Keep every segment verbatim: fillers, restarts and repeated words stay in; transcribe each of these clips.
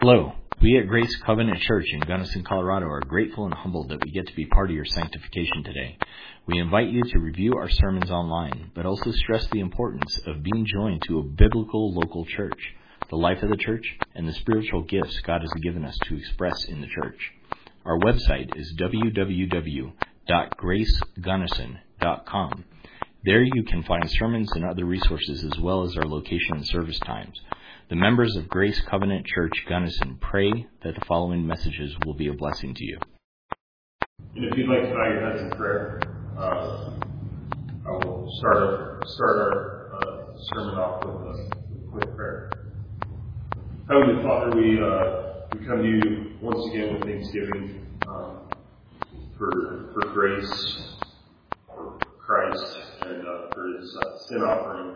Hello. We at Grace Covenant Church in Gunnison, Colorado are grateful and humbled that we get to be part of your sanctification today. We invite you to review our sermons online, but also stress the importance of being joined to a biblical local church, the life of the church, and the spiritual gifts God has given us to express in the church. Our website is w w w dot grace gunnison dot com. There you can find sermons and other resources as well as our location and service times. The members of Grace Covenant Church Gunnison pray that the following messages will be a blessing to you. And if you'd like to bow your heads in prayer, uh, I will start our, start our uh, sermon off with a, with a quick prayer. Heavenly Father, we uh, we come to you once again with thanksgiving um, for for grace, for Christ, and uh, for His uh, sin offering.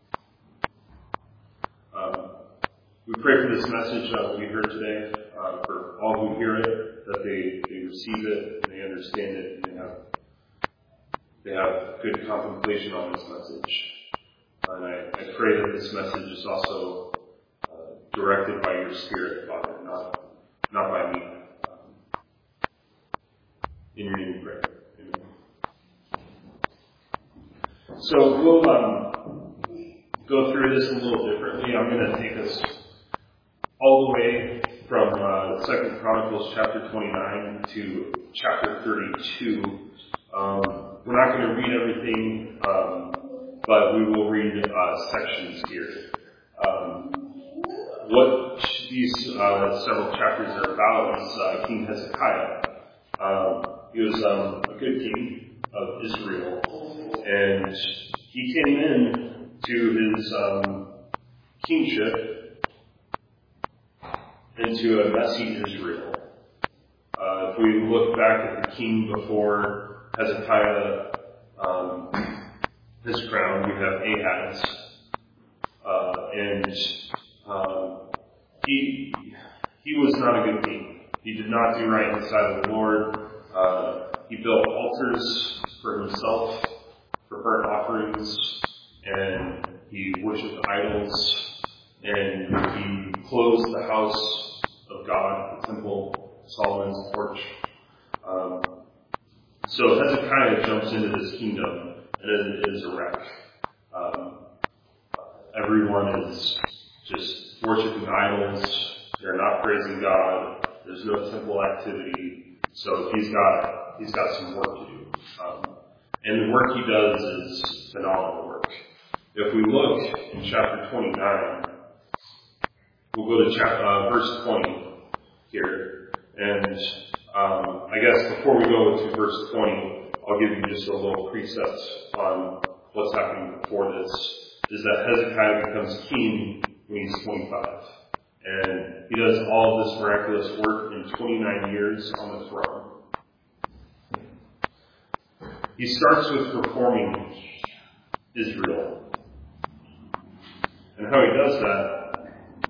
Um, We pray for this message that we heard today, uh, for all who hear it, that they, they receive it, and they understand it, and they have they have good contemplation on this message. Uh, and I, I pray that this message is also uh, directed by your Spirit, Father, not not by me. Um, in your name we pray. Amen. So we'll um, go through this a little differently. I'm going to take us all the way from uh, Second Chronicles chapter twenty-nine to chapter thirty-two. Um, we're not going to read everything, um, but we will read uh, sections here. Um, what these uh, several chapters are about is uh, King Hezekiah. Um, he was um, a good king of Israel, and he came in to his um, kingship into a messy Israel. Uh, if we look back at the king before Hezekiah, um, his crown, we have Ahaz, uh, and um, he he was not a good king. He did not do right in the sight of the Lord. Uh, he built altars for himself, for burnt offerings, and he worshipped idols. And he closed the house of God, the temple, Solomon's porch. Um, so Hezekiah jumps into this kingdom, and it is a wreck. Um, everyone is just worshiping idols. They're not praising God. There's no temple activity. So he's got he's got some work to do. Um, and the work he does is phenomenal work. If we look in chapter twenty-nine, we'll go to chapter, uh, verse twenty here. And um, I guess before we go to verse twenty, I'll give you just a little precept on what's happening before this. Is that Hezekiah becomes king when he's twenty-five. And he does all of this miraculous work in twenty-nine years on the throne. He starts with reforming Israel. And how he does that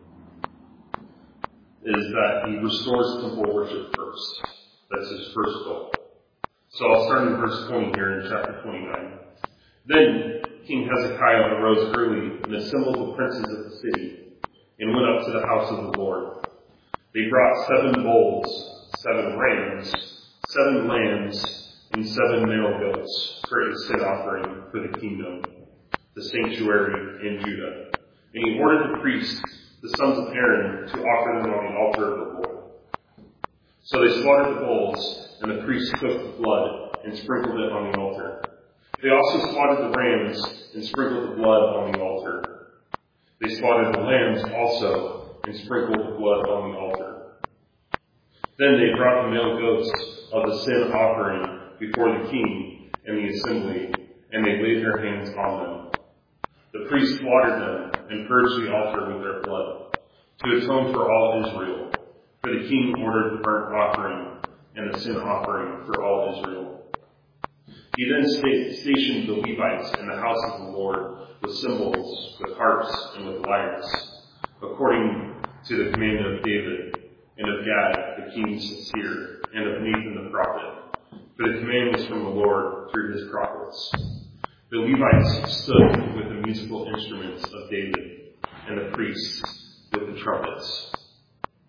is that he restores temple worship first. That's his first goal. So I'll start in verse twenty here in chapter twenty-nine. Then King Hezekiah arose early and assembled the princes of the city and went up to the house of the Lord. They brought seven bulls, seven rams, seven lambs, and seven male goats for a sin offering for the kingdom, the sanctuary in Judah. And he ordered the priests, the sons of Aaron, to offer them on the altar of the Lord. So they slaughtered the bulls, and the priests took the blood and sprinkled it on the altar. They also slaughtered the rams and sprinkled the blood on the altar. They slaughtered the lambs also and sprinkled the blood on the altar. Then they brought the male goats of the sin offering before the king and the assembly, and they laid their hands on them. The priests slaughtered them and purged the altar with their blood, to atone for all Israel. For the king ordered the burnt offering and the sin offering for all Israel. He then stationed the Levites in the house of the Lord with cymbals, with harps, and with lyres, according to the command of David, and of Gad, the king's seer, and of Nathan the prophet. For the command was from the Lord through his prophets. The Levites stood with the musical instruments of David, and the priests with the trumpets.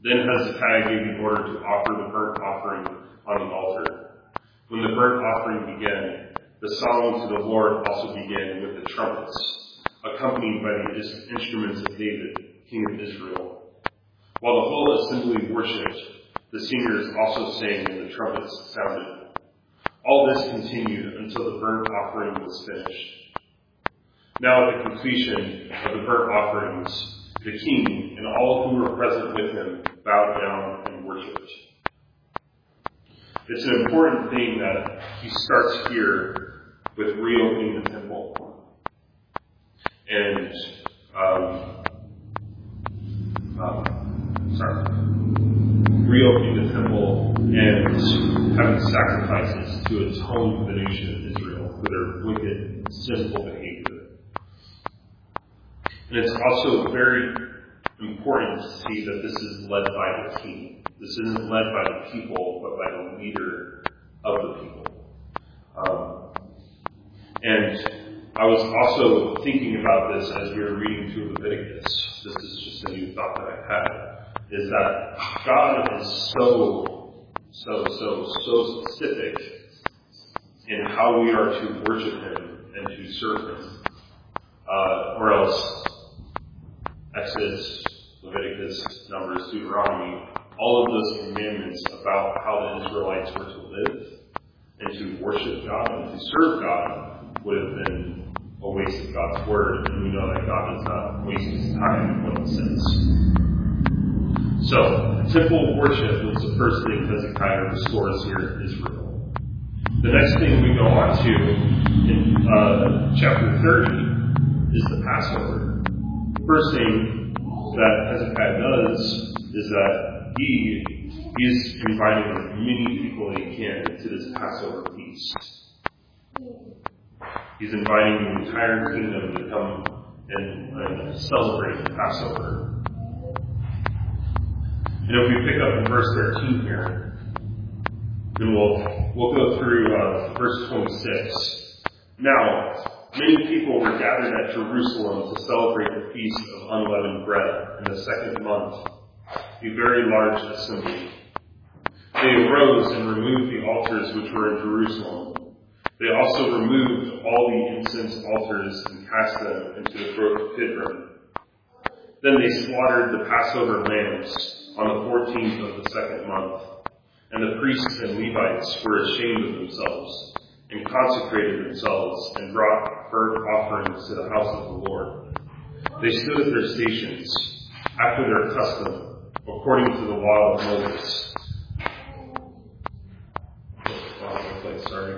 Then Hezekiah gave the order to offer the burnt offering on the altar. When the burnt offering began, the song to the Lord also began with the trumpets, accompanied by the instruments of David, king of Israel. While the whole assembly worshipped, the singers also sang and the trumpets sounded. All this continued until the burnt offering was finished. Now at the completion of the burnt offerings, the king and all who were present with him bowed down and worshipped. It's an important thing that he starts here with reopening the temple. And, um, um, sorry, reopening the temple and having sacrifices to atone for the nation of Israel for their wicked, sinful behavior. And it's also very important to see that this is led by the king. This isn't led by the people, but by the leader of the people. Um, and I was also thinking about this as we were reading through Leviticus. This is just a new thought that I had, is that God is so, so, so, so specific in how we are to worship him and to serve him. Uh, or else Exodus, Leviticus, Numbers, Deuteronomy, all of those commandments about how the Israelites were to live and to worship God and to serve God would have been a waste of God's word. And we know that God does not waste his time in what he says. So, temple worship was the first thing Hezekiah restores here in Israel. The next thing we go on to in uh, chapter thirty is the Passover. First thing that Hezekiah does is that he is inviting as many people as he can to this Passover feast. He's inviting the entire kingdom to come and, and celebrate the Passover. And if we pick up in verse thirteen here, then we'll we'll go through uh, verse twenty-six. Now, many people were gathered at Jerusalem to celebrate the Feast of Unleavened Bread in the second month, a very large assembly. They arose and removed the altars which were in Jerusalem. They also removed all the incense altars and cast them into the brook of Kidron. Then they slaughtered the Passover lambs on the fourteenth of the second month, and the priests and Levites were ashamed of themselves and consecrated themselves and brought burnt offerings to the house of the Lord. They stood at their stations after their custom, according to the law of Moses. Sorry.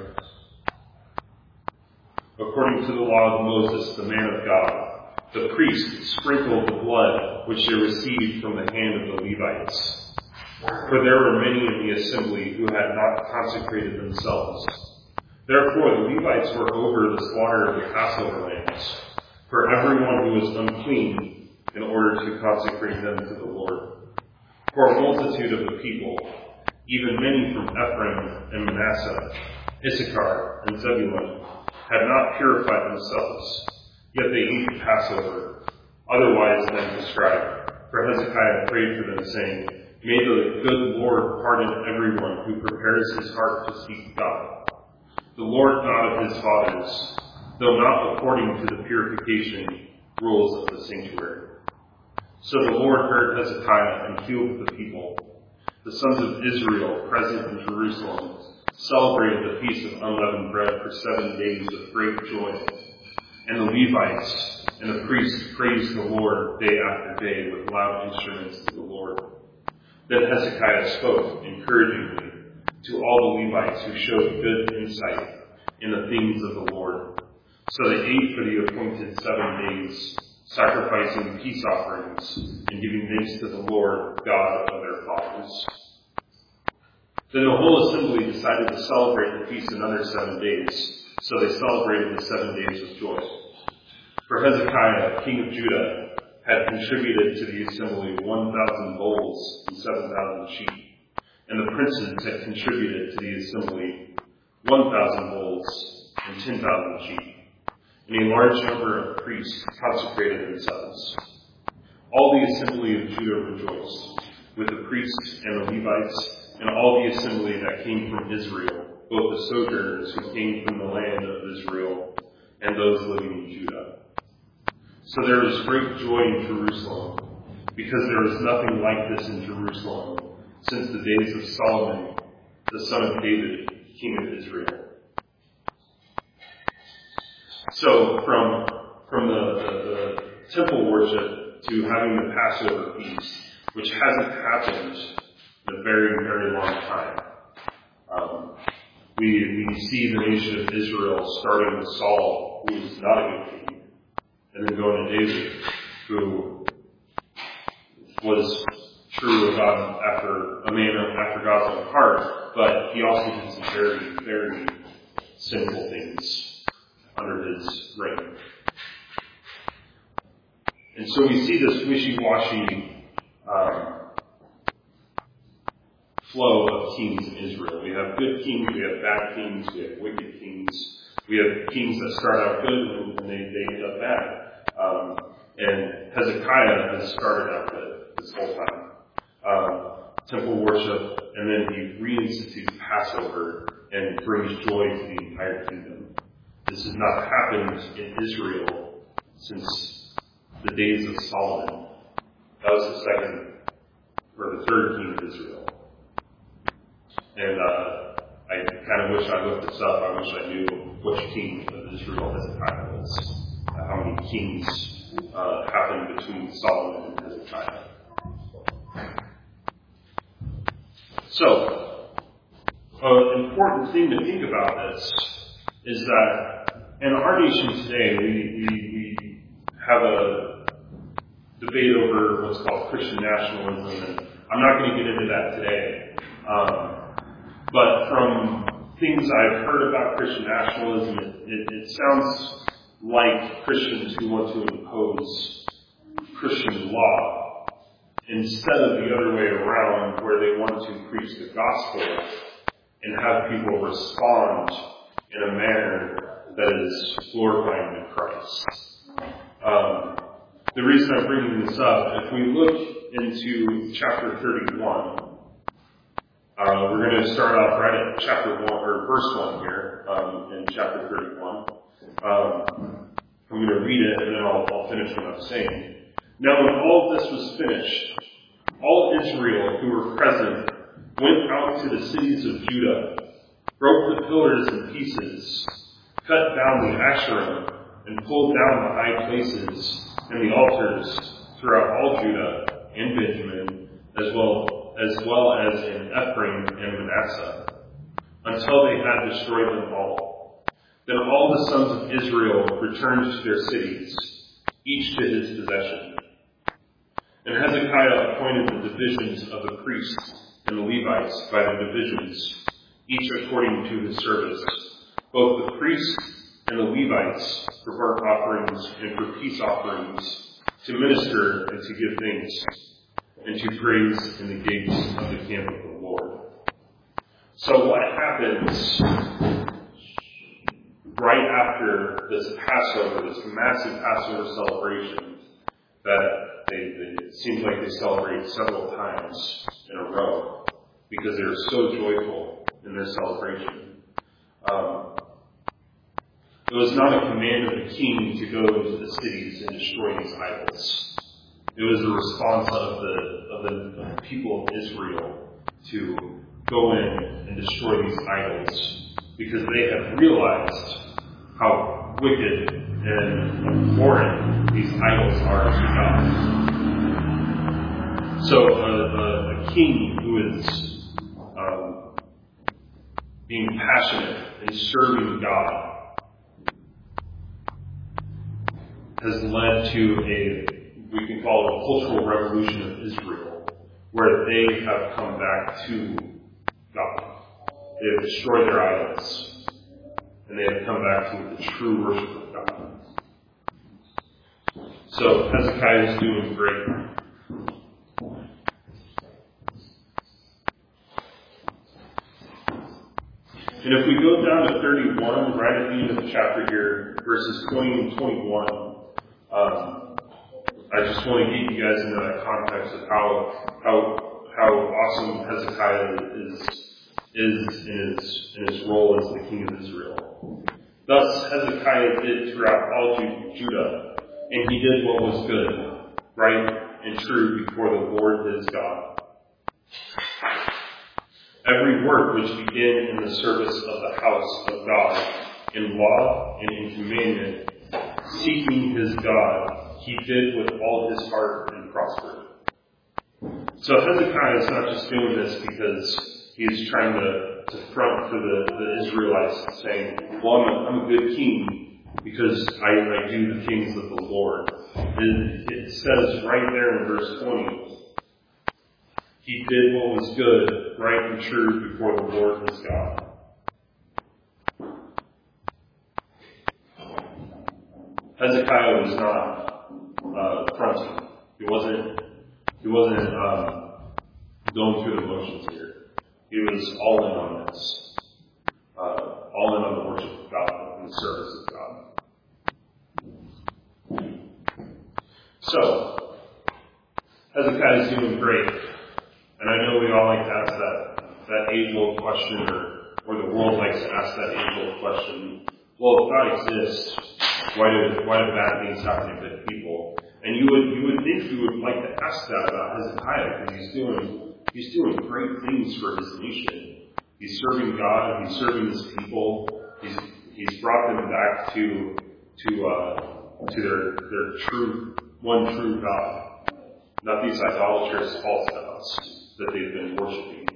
According to the law of Moses, the man of God, the priest sprinkled the blood which they received from the hand of the Levites. For there were many in the assembly who had not consecrated themselves. Therefore the Levites were over the slaughter of the Passover lambs, for everyone who was unclean, in order to consecrate them to the Lord. For a multitude of the people, even many from Ephraim and Manasseh, Issachar and Zebulun, had not purified themselves, yet they ate the Passover, otherwise than prescribed. For Hezekiah prayed for them, saying, May the good Lord pardon everyone who prepares his heart to seek God, the Lord God of his fathers, though not according to the purification rules of the sanctuary. So the Lord heard Hezekiah and healed the people. The sons of Israel present in Jerusalem celebrated the Feast of Unleavened Bread for seven days with great joy. And the Levites and the priests praised the Lord day after day with loud instruments to the Lord. Then Hezekiah spoke encouragingly to all the Levites who showed good insight in the things of the Lord. So they ate for the appointed seven days, sacrificing peace offerings and giving thanks to the Lord God of their fathers. Then the whole assembly decided to celebrate the feast another seven days, so they celebrated the seven days with joy. For Hezekiah, king of Judah, had contributed to the assembly one thousand bulls and seven thousand sheep, and the princes had contributed to the assembly one thousand bulls and ten thousand sheep, and a large number of priests consecrated themselves. All the assembly of Judah rejoiced, with the priests and the Levites and all the assembly that came from Israel, both the sojourners who came from the land of Israel and those living in Judah. So there was great joy in Jerusalem, because there was nothing like this in Jerusalem since the days of Solomon, the son of David, king of Israel. So from, from the, the, the temple worship to having the Passover feast, which hasn't happened in a very, very long time. Um, we, we see the nation of Israel starting with Saul, who was not a good king, and then going to David, who was true of God after a man after God's own heart, but he also did some very, very sinful things under his reign. And so we see this wishy-washy um, flow of kings in Israel. We have good kings, we have bad kings, we have wicked kings. We have kings that start out good and they, they end up bad. Um, and Hezekiah has started out good this whole time. Um, temple worship, and then he reinstitutes Passover and brings joy to the entire kingdom. This has not happened in Israel since the days of Solomon. That was the second, or the third king of Israel. And uh, I kind of wish I looked this up. I wish I knew which king of Israel Hezekiah was. Uh, how many kings uh, happened between Solomon and Hezekiah. So, an important thing to think about this is that in our nation today, we, we, we have a debate over what's called Christian nationalism, and I'm not going to get into that today. Um, but from things I've heard about Christian nationalism, it, it, it sounds like Christians who want to impose Christian law instead of the other way around, where they want to preach the gospel and have people respond in a manner that is glorifying to Christ. Um, the reason I'm bringing this up, if we look into chapter thirty-one, uh, we're going to start off right at chapter one, or verse one here, um, in chapter thirty-one. Um, I'm going to read it and then I'll, I'll finish what I'm saying. Now when all this was finished, all Israel who were present went out to the cities of Judah, broke the pillars in pieces, cut down the Asherah, and pulled down the high places and the altars throughout all Judah and Benjamin, as well as well as in Ephraim and Manasseh, until they had destroyed them all. Then all the sons of Israel returned to their cities, each to his possession. And Hezekiah appointed the divisions of the priests and the Levites by the divisions, each according to his service, both the priests and the Levites for burnt offerings and for peace offerings, to minister and to give thanks, and to praise in the gates of the camp of the Lord. So what happens right after this Passover, this massive Passover celebration that They, they, it seems like they celebrate several times in a row because they're so joyful in their celebration. Um, it was not a command of the king to go into the cities and destroy these idols. It was a response of the, of the, of the people of Israel to go in and destroy these idols because they have realized how wicked and abhorrent these idols are to God. So a, a, a king who is um, being passionate and serving God has led to a, we can call it a cultural revolution of Israel, where they have come back to God. They have destroyed their idols, and they have come back to the true worship of God. So Hezekiah is doing great. And if we go down to thirty-one, right at the end of the chapter here, verses twenty and twenty-one, um, I just want to get you guys into that context of how how awesome Hezekiah is, is in, his, in his role as the king of Israel. Thus Hezekiah did throughout all Judah, and he did what was good, right, and true before the Lord his God. Every work which began in the service of the house of God, in law and in commandment, seeking his God, he did with all his heart and prospered. So Hezekiah is not just doing this because he's trying to, to front for the, the Israelites, saying, well, I'm a, I'm a good king because I, I do the things of the Lord. And it says right there in verse twenty, he did what was good, right and true before the Lord his God. Hezekiah was not uh, fronting. He wasn't. He wasn't um, going through the motions here. He was all in on this, uh, all in on the worship of God and the service of God. So Hezekiah is doing great. And I know we all like to ask that, that age-old question, or, or the world likes to ask that age-old question. Well, if God exists, why do, why do bad things happen to good people? And you would, you would think you would like to ask that about Hezekiah, because he's doing, he's doing great things for his nation. He's serving God, he's serving his people, he's, he's brought them back to, to, uh, to their, their true, one true God. Not these idolatrous false gods that they've been worshiping.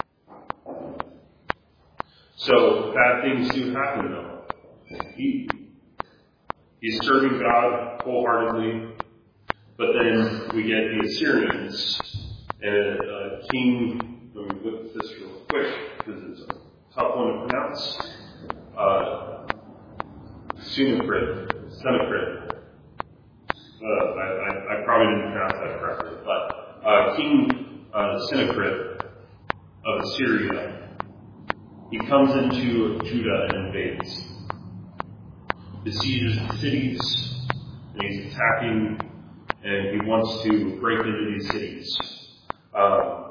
So bad things do happen though. He, he's serving God wholeheartedly, but then we get the Assyrians and a, a king. Let me look at this real quick because it's a tough one to pronounce. Uh, Sennacherib. Sennacherib. Uh, I, I, I probably didn't pronounce that correctly, but uh, King uh, Sennacherib of Assyria, he comes into Judah and invades, besieges the cities, and he's attacking, and he wants to break into these cities. Um,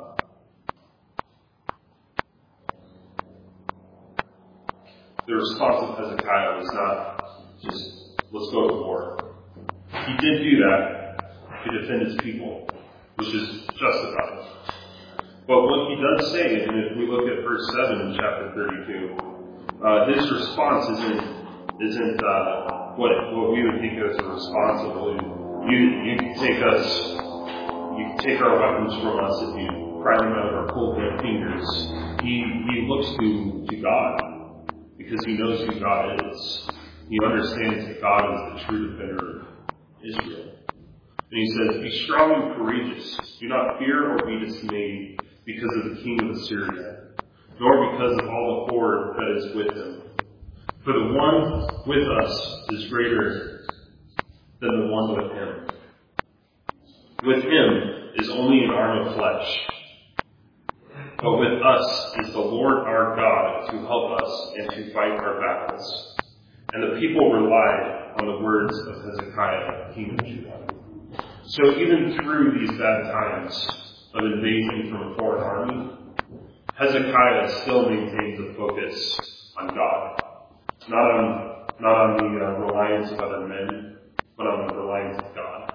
the response of Hezekiah was not just, let's go to war. He did do that to defend his people, which is justified. But what he does say, and if we look at verse seven in chapter thirty-two, uh, his response isn't isn't uh, what what we would think of as a response of, well, you you can take us, you can take our weapons from us if you pry them out of our cold dead fingers. He he looks to to God because he knows who God is. He understands that God is the true defender of Israel. And he says, be strong and courageous. Do not fear or be dismayed because of the king of Assyria, nor because of all the horde that is with him. For the one with us is greater than the one with him. With him is only an arm of flesh. But with us is the Lord our God to help us and to fight our battles. And the people relied on the words of Hezekiah, king of Judah. So even through these bad times of invasion from a foreign army, Hezekiah still maintains a focus on God. Not on, not on the uh, reliance of other men, but on the reliance of God.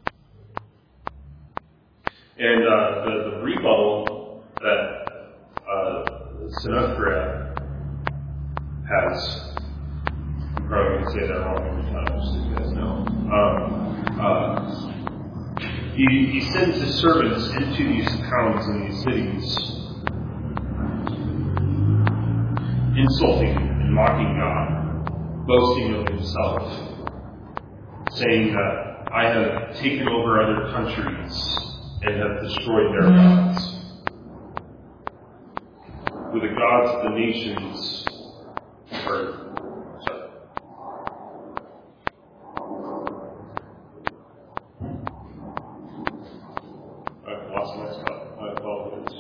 And uh, the, the rebuttal that uh, Sennacherib has, I'm probably going to say that wrong every time, just so you guys know. Um, uh, he, he sends his servants into these towns and these cities, insulting and mocking God, boasting of himself, saying that I have taken over other countries and have destroyed their gods. For the gods of the nations are I've lost my spot. I apologize.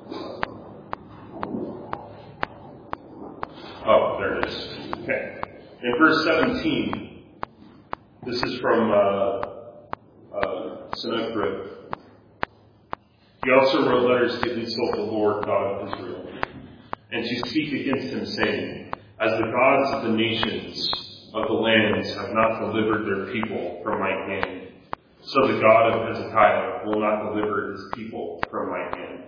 Oh, there it is. Okay. In verse seventeen, this is from uh, uh, Sennacherib. He also wrote letters to insult the Lord God of Israel, and to speak against him, saying, As the gods of the nations of the lands have not delivered their people from my hand, so the God of Hezekiah will not deliver his people from my hand.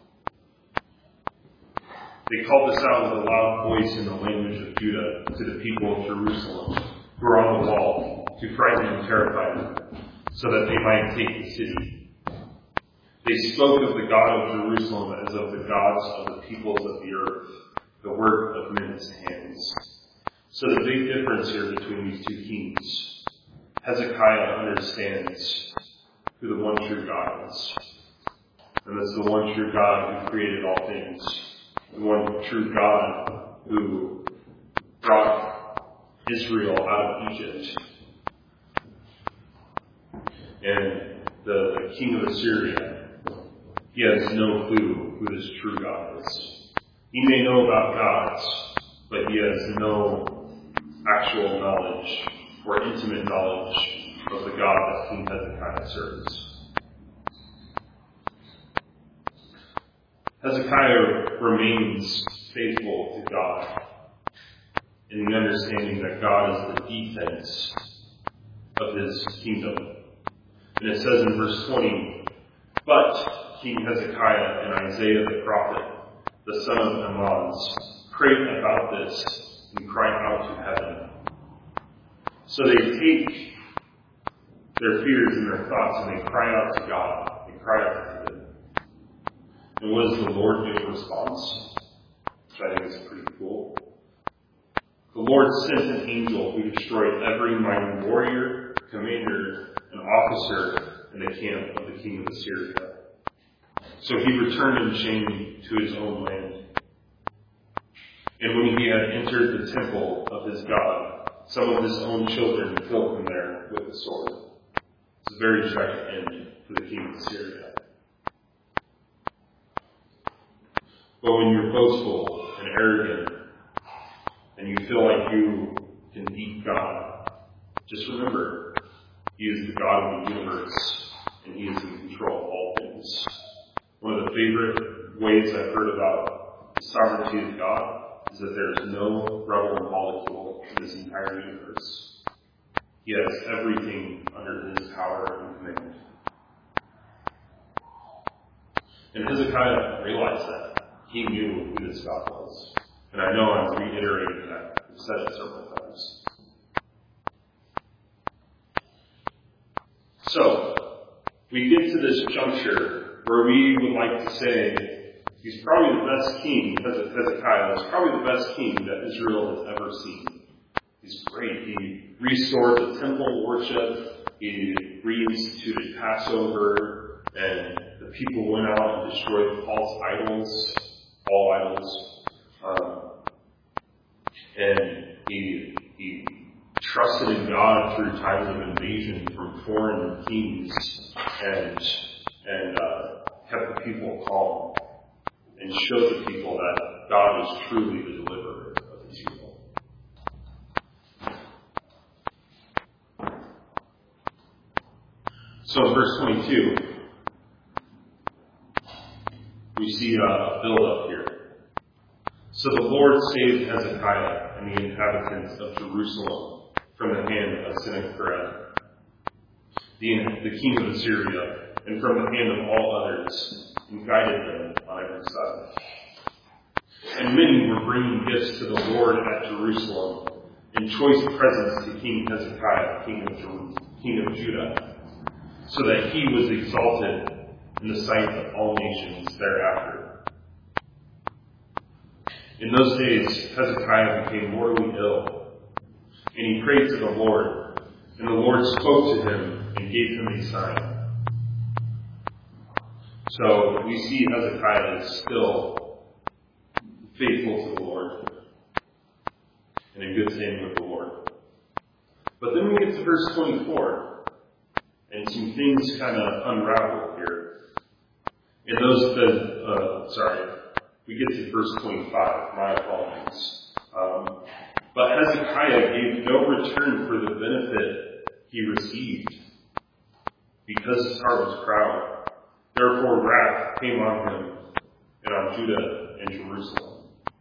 They called this out with a loud voice in the language of Judah to the people of Jerusalem, who were on the wall, to frighten and terrify them, so that they might take the city. They spoke of the God of Jerusalem as of the gods of the peoples of the earth, the work of men's hands. So the big difference here between these two kings, Hezekiah understands who the one true God is. And that's the one true God who created all things. The one true God who brought Israel out of Egypt. And the, the king of Assyria, he has no clue who this true God is. He may know about gods, but he has no actual knowledge or intimate knowledge of the God that King Hezekiah serves. Hezekiah remains faithful to God in the understanding that God is the defense of his kingdom. And it says in verse twenty, But King Hezekiah and Isaiah the prophet, the son of Amoz, prayed about this and cried out to heaven. So they take their fears and their thoughts and they cry out to God. They cry out to heaven. And what does the Lord do in response? Which I think is pretty cool. The Lord sent an angel who destroyed every mighty warrior, commander, and officer in the camp of the king of Assyria. So he returned in shame to his own land. And when he had entered the temple of his God, some of his own children killed him there with the sword. It's a very tragic end for the king of Assyria. But when you're boastful and arrogant, and you feel like you can beat God, just remember, he is the God of the universe, and he is in control of all things. One of the favorite ways I've heard about the sovereignty of God is that there is no rebel molecule in this entire universe. He has everything under his power and command. And Hezekiah realized that. He knew who this God was. And I know I'm reiterating that. I've said it several times. So, we get to this juncture where we would like to say he's probably the best king, Hezekiah is probably the best king that Israel has ever seen. He's great. He restored the temple worship. He reinstituted Passover. And the people went out and destroyed false idols, all idols. Um, and he, he trusted in God through times of invasion from foreign kings and and uh, kept the people calm and showed the people that God is truly the deliverer of Israel. So in verse twenty-two, we see a build-up here. So the Lord saved Hezekiah and the inhabitants of Jerusalem from the hand of Sennacherib, the, the king of Assyria, and from the hand of all others, and guided them on every side. And many were bringing gifts to the Lord at Jerusalem, and choice presents to King Hezekiah, king of, Jer- king of Judah, so that he was exalted in the sight of all nations thereafter. In those days, Hezekiah became mortally ill, and he prayed to the Lord, and the Lord spoke to him and gave him a sign. So we see Hezekiah is still faithful to the Lord and in good standing with the Lord. But then we get to verse twenty-four, and some things kind of unravel here. And those that, uh, sorry, we get to verse twenty-five, my apologies. Um, but Hezekiah gave no return for the benefit he received, because his heart was proud, Therefore wrath came on him and on Judah and Jerusalem.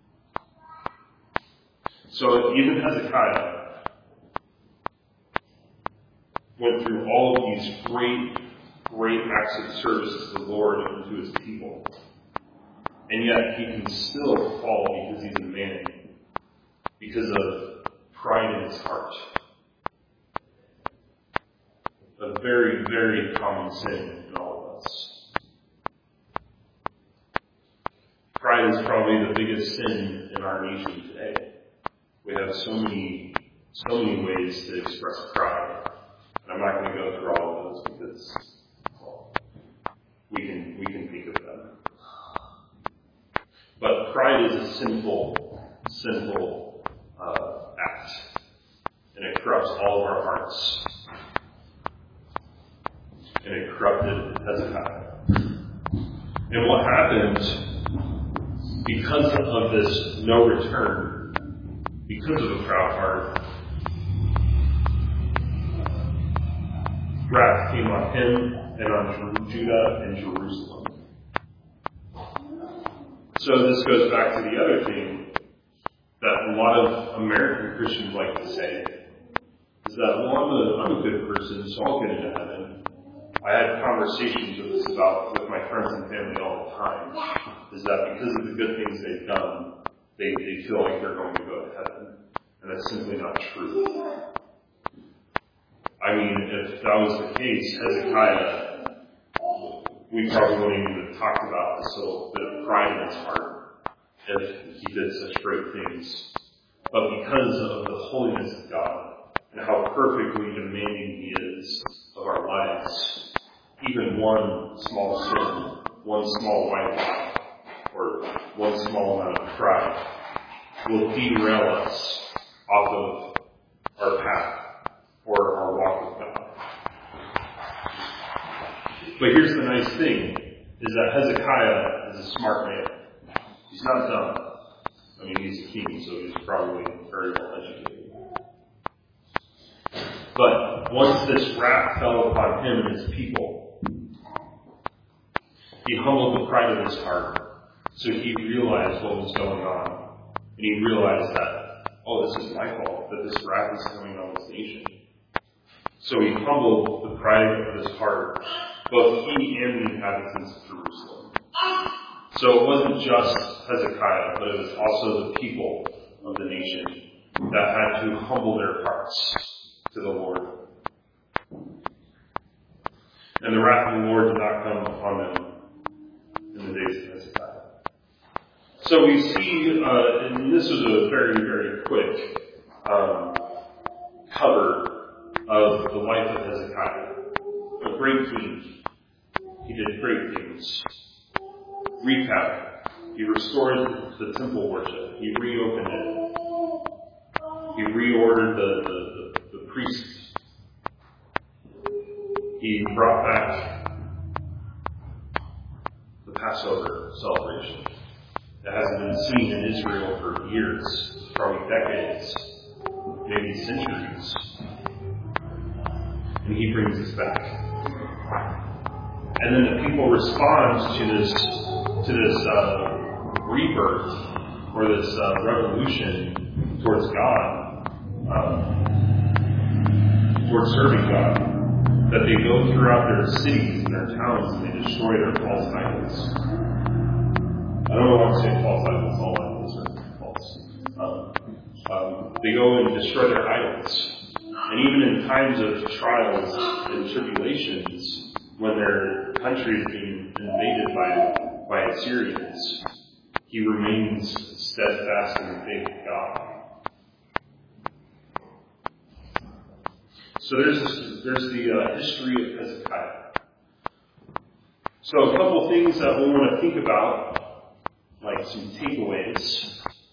So even Hezekiah went through all of these great, great acts of service to the Lord and to his people. And yet he can still fall because he's a man, because of pride in his heart. A very, very common sin in all of us. Pride is probably the biggest sin in our nation today. We have so many, so many ways to express pride. And I'm not going to go through all of those because, well, we can, we can think of them. But pride is a sinful, sinful uh, act. And it corrupts all of our hearts. And it corrupted Hezekiah. And what happened, because of this no return, because of a proud heart, wrath came on him and on Judah and Jerusalem. So this goes back to the other thing that a lot of American Christians like to say, is that, well, I'm a, I'm a good person, so I'll get into heaven. I had conversations with this about with my friends and family all the time, is that because of the good things they've done, they, they feel like they're going to go to heaven. And that's simply not true. I mean, if that was the case, Hezekiah, we probably wouldn't even have talked about this little bit of pride in his heart if he did such great things. But because of the holiness of God and how perfectly demanding he is of our lives, even one small sin, one small white lie, or one small amount of pride will derail us off of our path or our walk with God. But here's the nice thing, is that Hezekiah is a smart man. He's not dumb. I mean, he's a king, so he's probably very well educated. But once this wrath fell upon him and his people, he humbled the pride of his heart. So he realized what was going on. And he realized that, oh, this is my fault, that this wrath is coming on this nation. So he humbled the pride of his heart, both he and the inhabitants of Jerusalem. So it wasn't just Hezekiah, but it was also the people of the nation that had to humble their hearts to the Lord. And the wrath of the Lord did not come upon them in the days of Hezekiah. So we see, uh, and this was a very, very quick um, cover of the life of Hezekiah. A great king. He did great things. Recap. He restored the temple worship. He reopened it. He reordered the, the, the, the priests. He brought back the Passover celebration that hasn't been seen in Israel for years, probably decades, maybe centuries. And he brings us back. And then the people respond to this to this uh, rebirth or this uh, revolution towards God, uh, towards serving God, that they go throughout their cities and their towns and they destroy their false idols. I don't know why I'm saying false idols, all idols are false. Um, um, they go and destroy their idols. And even in times of trials and tribulations, when their country is being invaded by, by Assyrians, he remains steadfast in the faith of God. So there's this, there's the uh, history of Hezekiah. So a couple things that we want to think about, like some takeaways,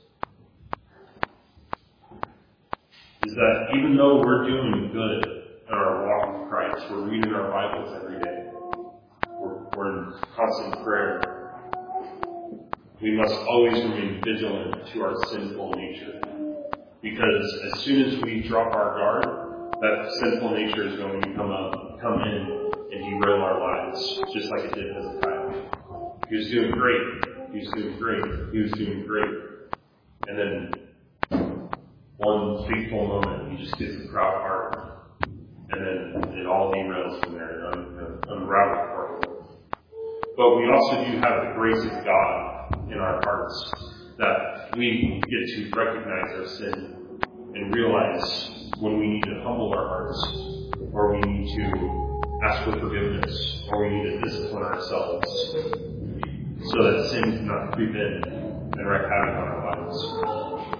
is that even though we're doing good in our walk with Christ, we're reading our Bibles every day, we're, we're in constant prayer, we must always remain vigilant to our sinful nature. Because as soon as we drop our guard, that sinful nature is going to come up, come in and derail our lives, just like it did Hezekiah. He was doing great. He was doing great. He was doing great. And then one fateful moment, he just gets the proud heart. And then it all derails from there and un- unravels for him. But we also do have the grace of God in our hearts that we get to recognize our sin and realize when we need to humble our hearts, or we need to ask for forgiveness, or we need to discipline ourselves so that sin cannot creep in and wreak havoc on our lives.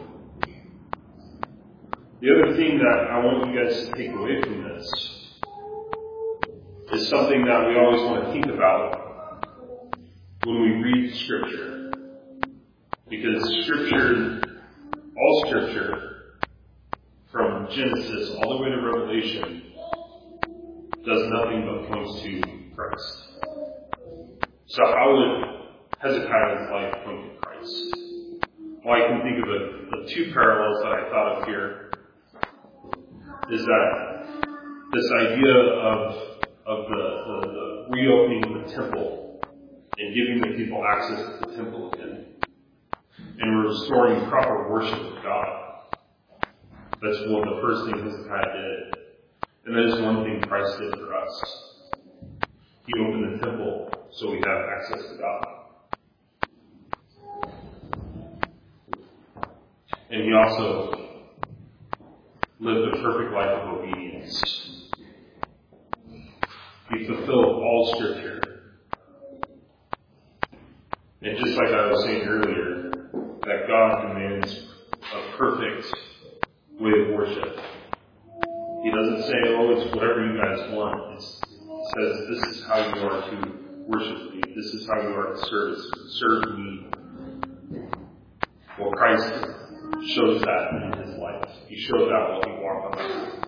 The other thing that I want you guys to take away from this is something that we always want to think about when we read Scripture. Because Scripture, all Scripture, from Genesis all the way to Revelation, does nothing but points to Christ. So how would Hezekiah's life point to Christ? Well, I can think of the, the two parallels that I thought of here. Is that this idea of of the, the, the reopening of the temple and giving the people access to the temple again, and restoring proper worship of God. That's one of the first things Hezekiah did. And that is one thing Christ did for us. He opened the temple so we have access to God. And he also lived a perfect life of obedience. He fulfilled all Scripture. And just like I was saying earlier, that God demands a perfect way of worship. He doesn't say, oh, it's whatever you guys want. It's, it says, this is how you are to worship me. This is how you are to serve, serve me. Well, Christ shows that in his life. He showed that while he walked on the earth.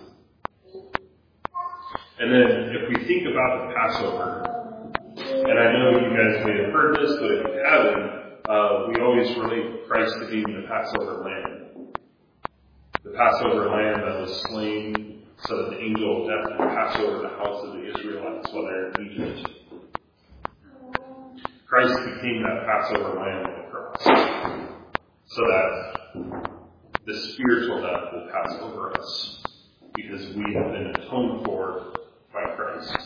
And then, if we think about the Passover, and I know you guys may have heard this, but if you haven't, uh, we always relate Christ to being the Passover lamb. The Passover lamb that was slain so that the angel of death would pass over the house of the Israelites while they're in Egypt. Christ became that Passover lamb on the cross so that the spiritual death will pass over us because we have been atoned for by Christ.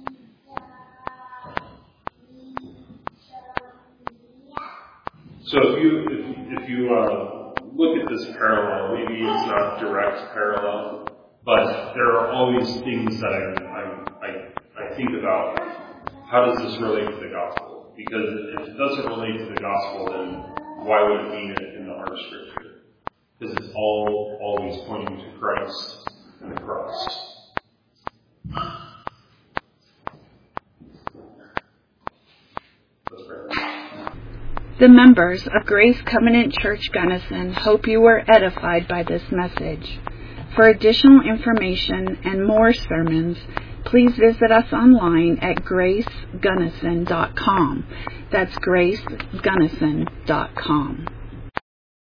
So if you if, if you uh, look at this parallel, maybe it's not direct parallel, but there are always things that I I, I, I think about. How does this relate to the gospel? Because if it doesn't relate to the gospel, then why would it be in, in the art of Scripture? Because it's all always pointing to Christ and the cross. Let's pray. The members of Grace Covenant Church Gunnison hope you were edified by this message. For additional information and more sermons, please visit us online at grace gunnison dot com. That's grace gunnison dot com.